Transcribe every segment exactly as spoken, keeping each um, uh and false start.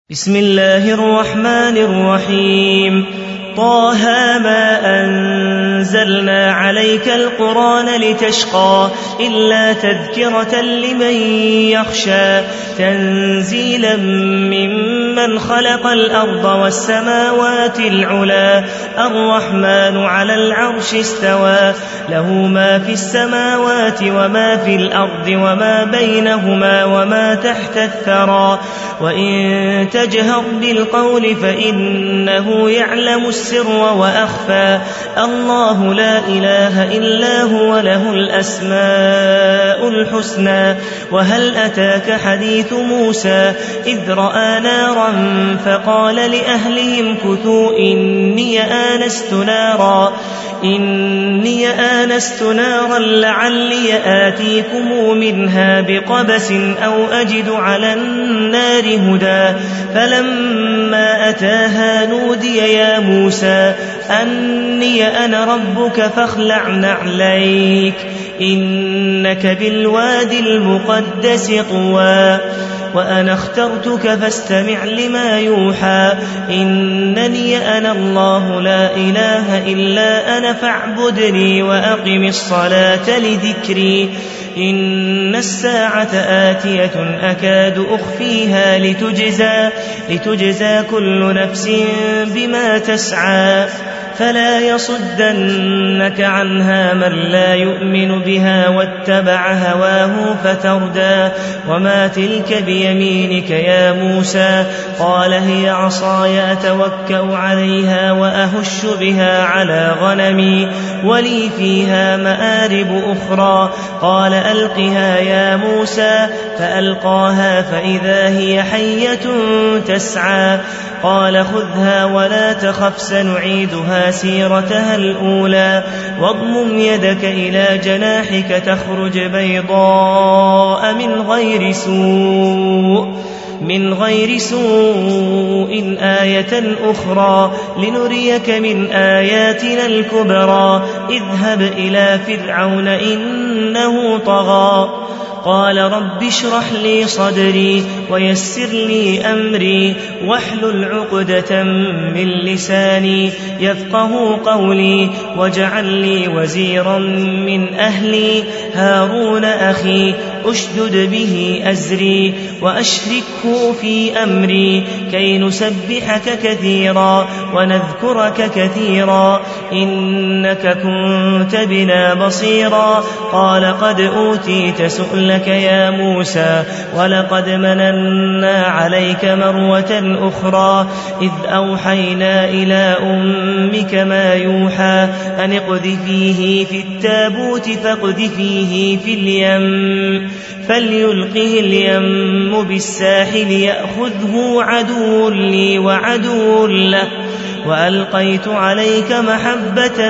بسم الله الرحمن الرحيم طه ما أنزلنا عليك القرآن لتشقى إلا تذكرة لمن يخشى تنزيلا ممن خلق الأرض والسماوات العلا الرحمن على العرش استوى له ما في السماوات وما في الأرض وما بينهما وما تحت الثرى وإن تجهر بالقول فإنه يعلم السر وأخفى الله لا إله إلا هو له الأسماء الحسنى وهل أتاك حديث موسى إذ رأى نارا فقال لأهلهم كثوا إني آنست نارا إني آنست نارا لعلي آتيكم منها بقبس أو أجد على النار هدى فلما أتاها نودي يا موسى أني أنا ربك فاخلع نعليك إنك بالوادي المقدس طوى وأنا اخترتك فاستمع لما يوحى إنني أنا الله لا إله إلا أنا فاعبدني وأقم الصلاة لذكري إن الساعة آتية أكاد أخفيها لتجزى, لتجزى كل نفس بما تسعى فلا يصدنك عنها من لا يؤمن بها واتبع هواه فتردى وما تلك بيمينك يا موسى قال هي عصاي أتوكأ عليها وأهش بها على غنمي ولي فيها مآرب أخرى قال ألقها يا موسى فألقاها فإذا هي حية تسعى قال خذها ولا تخف سنعيدها سيرتها الأولى واضمم يدك إلى جناحك تخرج بيضاء من غير سوء من غير سوء آية أخرى لنريك من آياتنا الكبرى اذهب إلى فرعون إنه طغى قال رب اشرح لي صدري ويسر لي أمري واحلل عقدة من لساني يفقه قولي واجعل لي وزيرا من أهلي هارون أخي أشدد به أزري وأشركه في أمري كي نسبحك كثيرا ونذكرك كثيرا إنك كنت بنا بصيرا قال قد أوتيت سؤلك يا موسى ولقد مننا عليك مرة أخرى إذ أوحينا إلى أمك ما يوحى أن اقذفيه في التابوت فاقذفيه في اليم فليلقه اليم بالساحل يأخذه عدو لي وعدو له وألقيت عليك محبة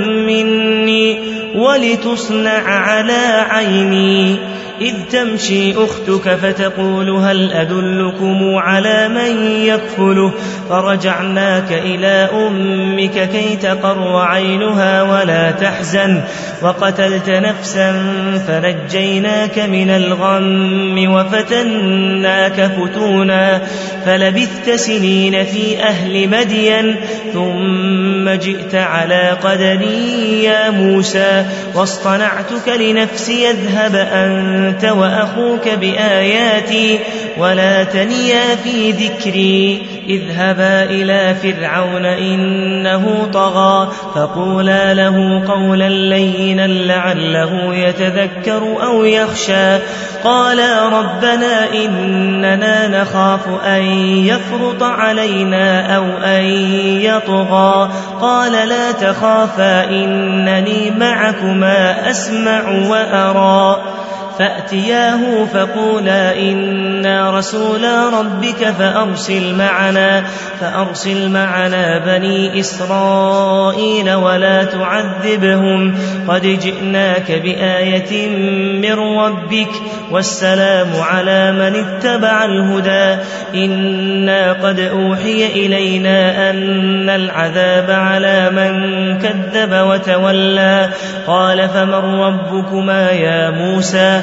مني ولتصنع على عيني إذ تمشي أختك فتقول هل أدلكم على من يكفله فرجعناك إلى أمك كي تقر عينها ولا تحزن وقتلت نفسا فنجيناك من الغم وفتناك فتونا فلبثت سنين في أهل مدين ثم جئت على قدري يا موسى واصطنعتك لنفسي اذهب أنت وأخوك بآياتي ولا تنيا في ذكري اذهبا إلى فرعون إنه طغى فقولا له قولا لينا لعله يتذكر أو يخشى قالا ربنا إننا نخاف أن يفرط علينا أو أن يطغى قال لا تخافا إنني معكما أسمع وأرى فأتياه فقولا إنا رسولا ربك فأرسل معنا, فأرسل معنا بني إسرائيل ولا تعذبهم قد جئناك بآية من ربك والسلام على من اتبع الهدى إنا قد أوحي إلينا أن العذاب على من كذب وتولى قال فمن ربكما يا موسى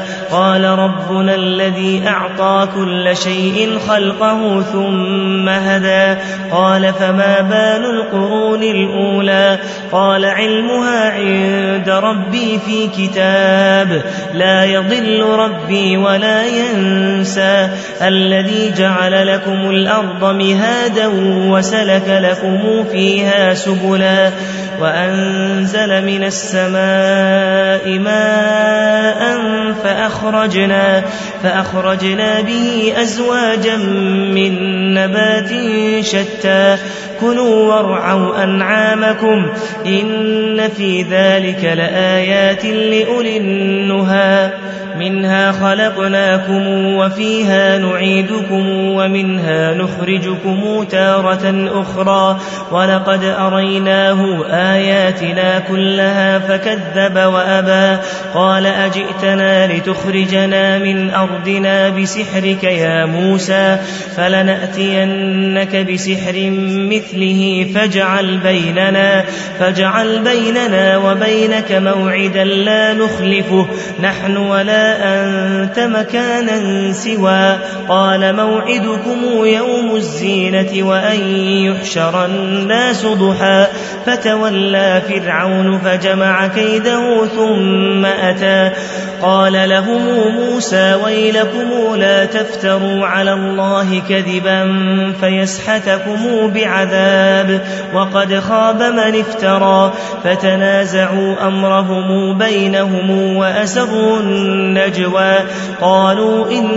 قال ربنا الذي أعطى كل شيء خلقه ثم هدى قال فما بال القرون الأولى قال علمها عند ربي في كتاب لا يضل ربي ولا ينسى الذي جعل لكم الأرض مهادا وسلك لكم فيها سبلا وأنزل من السماء ماء فأخرجنا, فأخرجنا به أزواجا من نبات شتى كلوا وارعوا أنعامكم إن في ذلك لآيات لأولي النهى منها خلقناكم وفيها نعيدكم ومنها نخرجكم تارة أخرى ولقد أريناه آياتنا كلها فكذب وأبى قال أجئتنا لتخرجنا من أرضنا بسحرك يا موسى فلنأتينك بسحر مثله فاجعل بيننا, فاجعل بيننا وبينك موعدا لا نخلفه نحن ولا أنت مكانا سوى قال موعدكم يوم الزينة وأن يحشر الناس ضحى فتولى فرعون فجمع كيده ثم أتى قال لهم موسى ويلكم لا تفتروا على الله كذبا فيسحتكم بعذاب وقد خاب من افترى فتنازعوا أمرهم بينهم وأسروا النجوى قالوا إن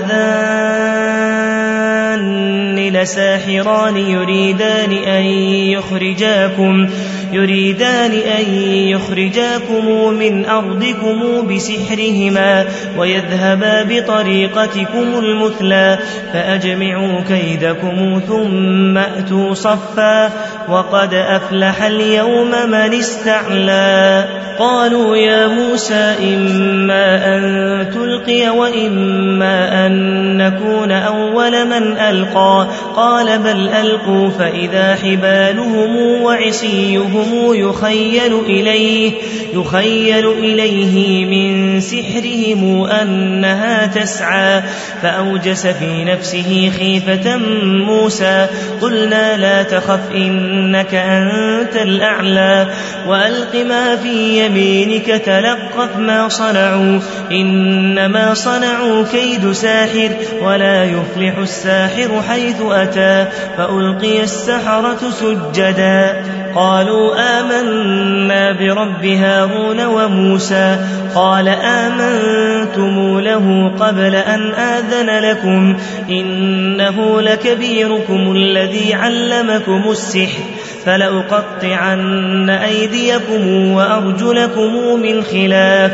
هذان لساحران يريدان أن يخرجاكم يريدان أن يخرجاكم من أرضكم بسحرهما ويذهبا بطريقتكم المثلى فأجمعوا كيدكم ثم أتوا صفا وقد أفلح اليوم من استعلى قالوا يا موسى إما أن تلقي وإما أن نكون أول من ألقى قال بل ألقوا فإذا حبالهم وعصيهم يخيل إليه, يخيل إليه من سحرهم أنها تسعى فأوجس في نفسه خيفة موسى قلنا لا تخف إنك أنت الأعلى وألق ما في يمينك تلقف ما صنعوا إنما صنعوا كيد ساحر ولا يفلح الساحر حيث أتى فألقي السحرة سجدا قالوا آمنا برب هارون وموسى قال آمنتم له قبل أن آذن لكم إنه لكبيركم الذي علمكم السحر فلأقطعن أيديكم وأرجلكم من خلاف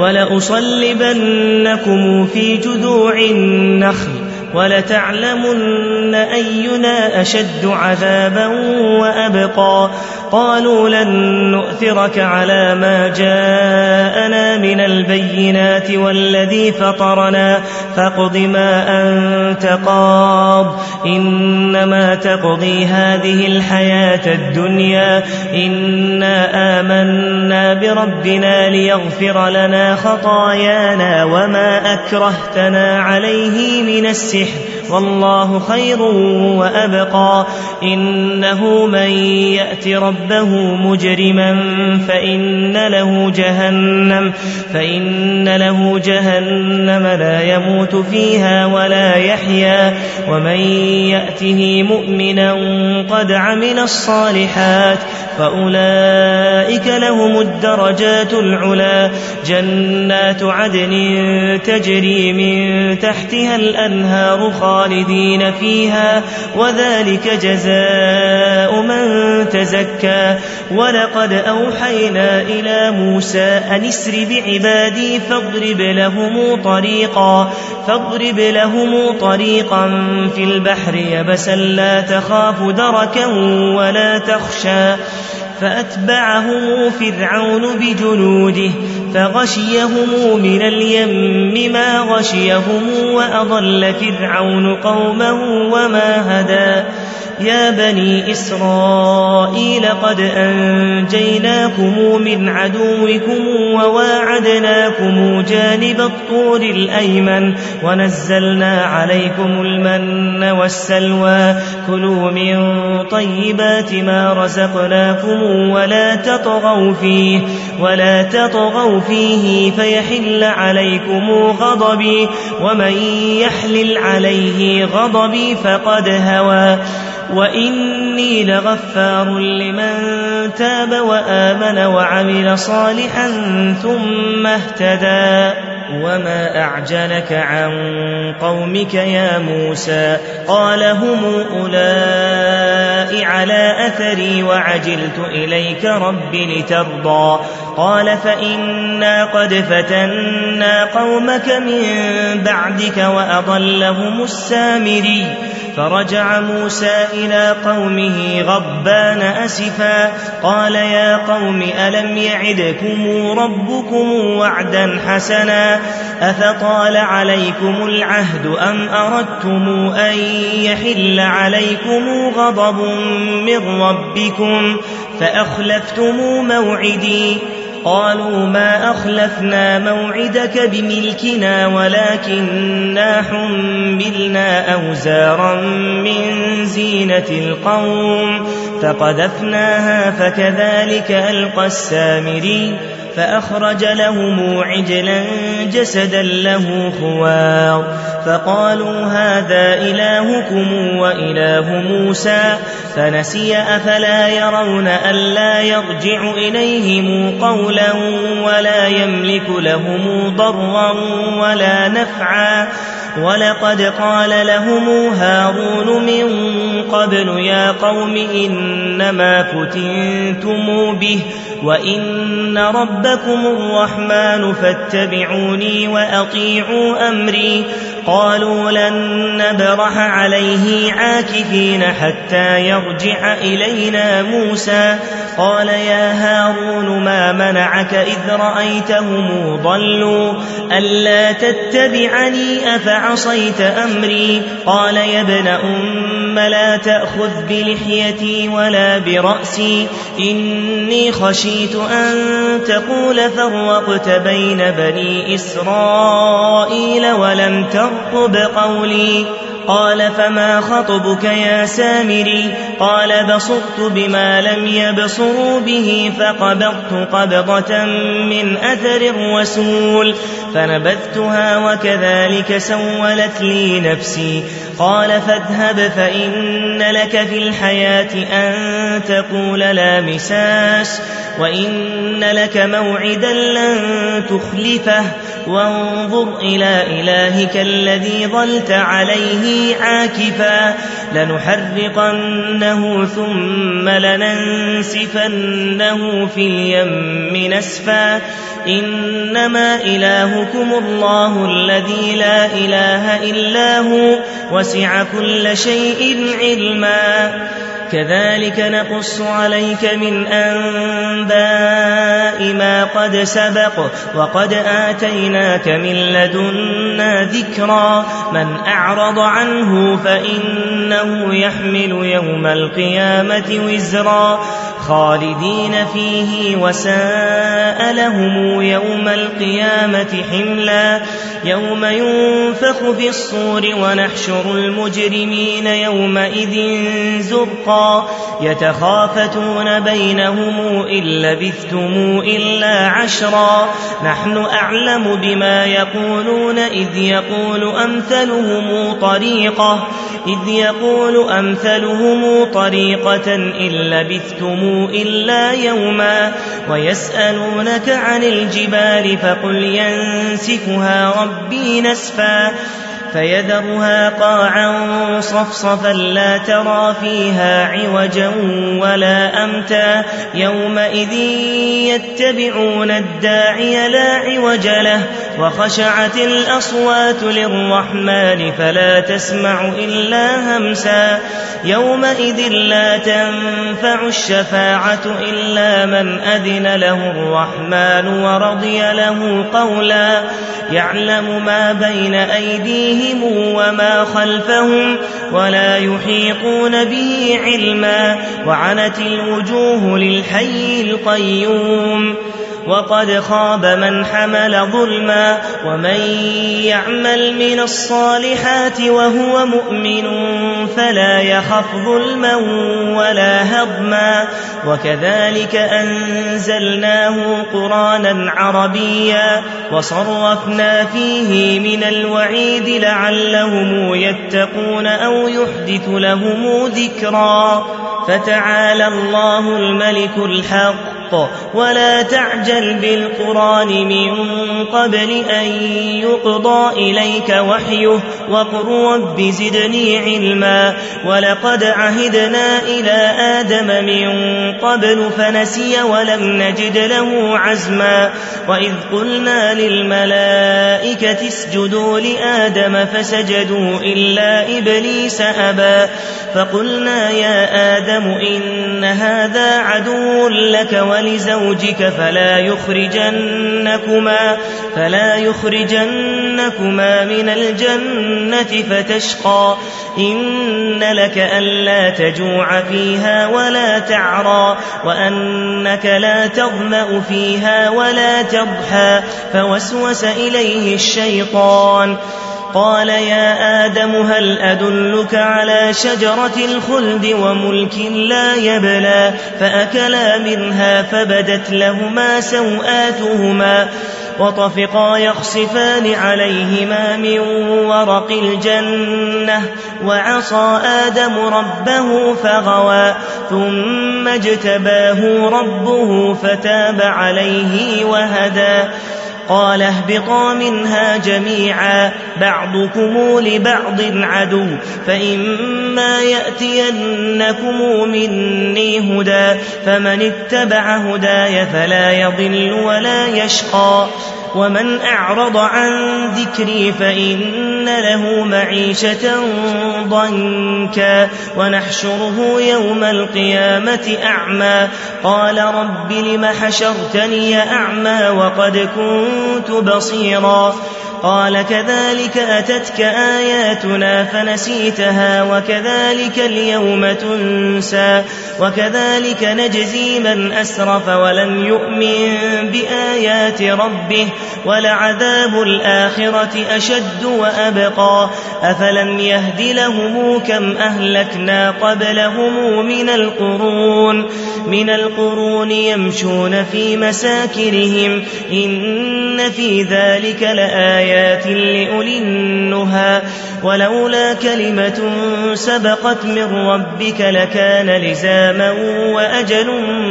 ولأصلبنكم في جذوع النخل ولتعلمن أينا أشد عذابا وأبقى قالوا لن نؤثرك على ما جاءنا من البينات والذي فطرنا فاقض ما أنت قاض إنما تقضي هذه الحياة الدنيا إنا آمنا بربنا ليغفر لنا خطايانا وما أكرهتنا عليه من السحر والله خير وأبقى إنه من يأت ربه مجرما فإن له جهنم فإن له جهنم لا يموت فيها ولا يحيا ومن يأته مؤمنا قد عمل الصالحات فأولئك لهم الدرجات العلا جنات عدن تجري من تحتها الأنهار خالدين فيها وذلك جزاء من تزكى ولقد أوحينا إلى موسى أن اسر بعبادي فاضرب لهم طريقا فاضرب لهم طريقا في البحر يبسا لا تخاف دركا ولا تخشى فأتبعهم فرعون بجنوده فغشيهم من اليم ما غشيهم وأضل فرعون قومه وما هدى يا بني إسرائيل قد أنجيناكم من عدوكم وواعدناكم جانب الطور الأيمن ونزلنا عليكم المن والسلوى كلوا من طيبات ما رزقناكم ولا تطغوا فيه ولا تطغوا فيه فيحل عليكم غضبي ومن يحلل عليه غضبي فقد هوى وإني لغفار لمن تاب وآمن وعمل صالحا ثم اهتدى وما أعجلك عن قومك يا موسى قال هم أولئك على أثري وعجلت إليك رب لترضى قال فإنا قد فتنا قومك من بعدك وأضلهم السامري فرجع موسى إلى قومه غضبان أسفا قال يا قوم ألم يعدكم ربكم وعدا حسنا أفطال عليكم العهد أم أردتم أن يحل عليكم غضب من ربكم فأخلفتم موعدي قالوا ما أخلفنا موعدك بملكنا ولكننا حملنا أوزارا من زينة القوم فقذفناها فكذلك ألقى السامري فأخرج لهم عجلا جسدا له خوار فقالوا هذا إلهكم وإله موسى فنسي أفلا يرون ألا يرجع إليهم قولا ولا يملك لهم ضرا ولا نفعا ولقد قال لهم هارون من قبل يا قوم إنما فتنتم به وإن ربكم الرحمن فاتبعوني وأطيعوا أمري قالوا لن نبرح عليه عاكفين حتى يرجع إلينا موسى قال يا هارون ما منعك إذ رأيتهم ضلوا ألا تتبعني أفعصيت أمري قال يا ابن أم لا تأخذ بلحيتي ولا برأسي إني خشيت أن تقول فرقت بين بني إسرائيل ولم ترقب قولي قال فما خطبك يا سامري قال بصرت بما لم يبصروا به فقبضت قبضة من أثر الرسول فنبذتها وكذلك سولت لي نفسي قال فاذهب فإن لك في الحياة أن تقول لا مساس وإن لك موعدا لن تخلفه وانظر إلى إلهك الذي ظلت عليه عاكفا لنحرقنه ثم لننسفنه في اليم نسفا إنما إلهكم الله الذي لا إله إلا هو وسع كل شيء علما كذلك نقص عليك من أنباء ما قد سبق وقد آتيناك من لدنا ذكرا من أعرض عنه فإنه يحمل يوم القيامة وزرا خالدين فيه وساء لهم يوم القيامة حملا يوم ينفخ في الصور ونحشر المجرمين يومئذ زرقا يتخافتون بينهم إن لبثتم إلا عشرا نحن أعلم بما يقولون إذ يقول أمثلهم طريقة إذ يقول أمثلهم طريقة إن لبثتم إلا يوما ويسألونك عن الجبال فقل ينسفها ربي نسفا فيذرها قاعا صفصفا لا ترى فيها عوجا ولا أمتا يومئذ يتبعون الداعي لا عوج له وخشعت الأصوات للرحمن فلا تسمع إلا همسا يومئذ لا تنفع الشفاعة إلا من أذن له الرحمن ورضي له قولا يعلم ما بين أيديهم وما خلفهم ولا يحيطون به علما وعنت الوجوه للحي القيوم وقد خاب من حمل ظلما ومن يعمل من الصالحات وهو مؤمن فلا يخف ظلما ولا هضما وكذلك أنزلناه قرآنا عربيا وصرفنا فيه من الوعيد لعلهم يتقون أو يحدث لهم ذكرا فتعالى الله الملك الحق ولا تعجل بالقرآن من قبل أن يقضى إليك وحيه وقل رب زدني علما ولقد عهدنا إلى آدم من قبل فنسي ولم نجد له عزما وإذ قلنا للملائكة اسجدوا لآدم فسجدوا إلا إبليس أبى فقلنا يا آدم إن هذا عدو لك ولزوجك فلا يخرجنكما, فلا يخرجنكما من الجنة فتشقى إن لك ألا تجوع فيها ولا تعرى وأنك لا تظمأ فيها ولا تضحى فوسوس إليه الشيطان قال يا آدم هل أدلك على شجرة الخلد وملك لا يبلى فأكلا منها فبدت لهما سوآتهما وطفقا يخصفان عليهما من ورق الجنة وعصى آدم ربه فغوى ثم اجتباه ربه فتاب عليه وهدى قال اهبطا منها جميعا بعضكم لبعض عدو فإما يأتينكم مني هدى فمن اتبع هداي فلا يضل ولا يشقى ومن أعرض عن ذكري فإن له معيشة ضنكا ونحشره يوم القيامة أعمى قال رب لم حشرتني أعمى وقد كنت بصيرا قال كذلك أتتك آياتنا فنسيتها وكذلك اليوم تنسى وكذلك نجزي من أسرف ولم يؤمن بآيات ربه ولعذاب الآخرة أشد وأبقى أفلم يهد لهم كم أهلكنا قبلهم من القرون من القرون يمشون في مساكنهم إن في ذلك لآيات لأولي النهى ولولا كلمة سبقت من ربك لكان لزاما وأجل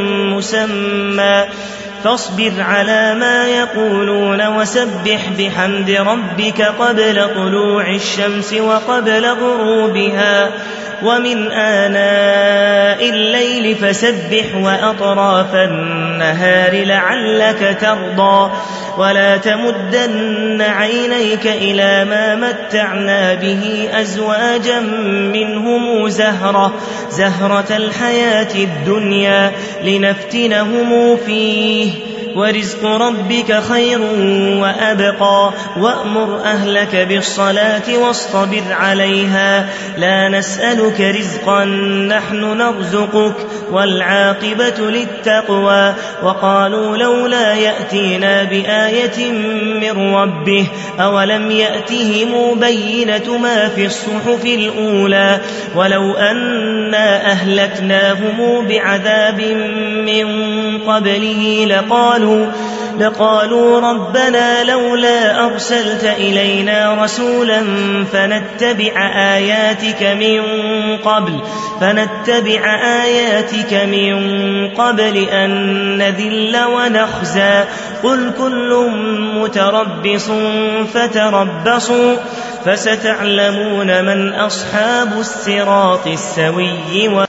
مسمى فاصبر على ما يقولون وسبح بحمد ربك قبل طلوع الشمس وقبل غروبها ومن آناء الليل فسبح وأطراف النهار لعلك ترضى ولا تمدن عينيك إلى ما متعنا به أزواجا منهم زهرة, زهرة الحياة الدنيا لنفتنهم فيه ورزق ربك خير وأبقى وأمر أهلك بالصلاة واصطبر عليها لا نسألك رزقا نحن نرزقك والعاقبة للتقوى وقالوا لولا يأتينا بآية من ربه أولم يأتهم بينة ما في الصحف الأولى ولو أنا أهلكناهم بعذاب من قبله لقالوا لقالوا ربنا لولا أرسلت إلينا رسولا فنتبع آياتك من قبل فنتبع آياتك من قبل أن نذل ونخزى قل كل متربص فتربصوا فستعلمون من أصحاب الصراط السوي